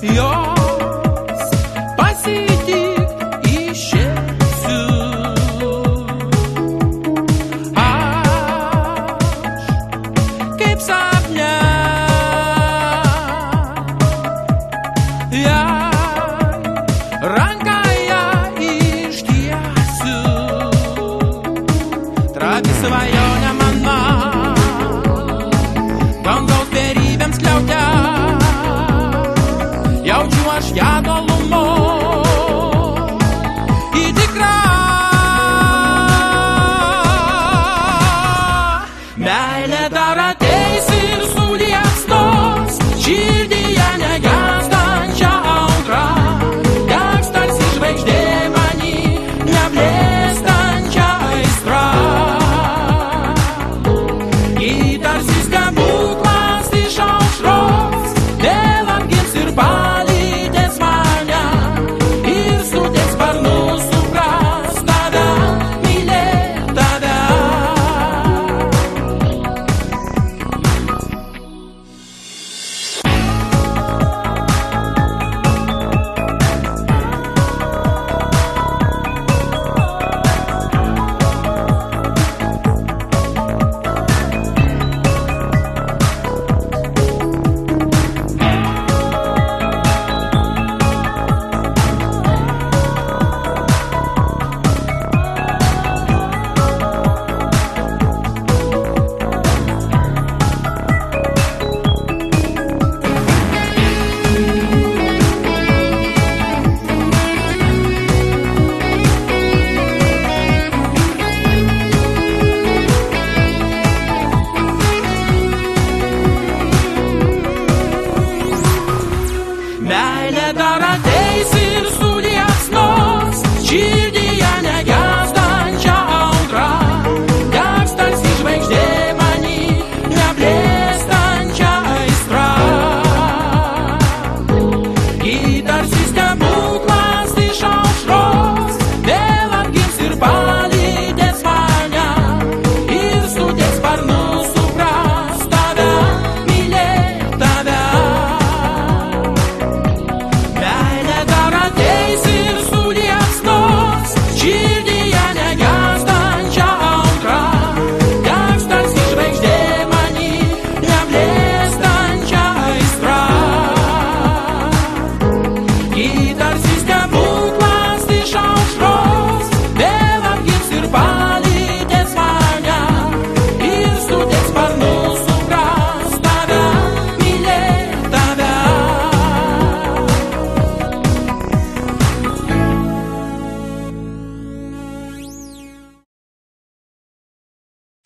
jos pasitik išėsiu. Aš kaip sapne, jai ranką ją ištiesiu. Trapi svajonė mano, dangaus beribėms kliaute, jaučiu aš ją tolumo, į tikrą meilė dar ateis ir suliepsnos, širdyje negęstančią audrą, degs tarsi žvaigždė many, neblėstančią aistrą. Ji tarsi stebuklas iš aušros, vėl apgins ir palytės mane, ir suteiks sparnus supras tave, mylėt tave. Meilė dar ateis ir suliepsnos, širdį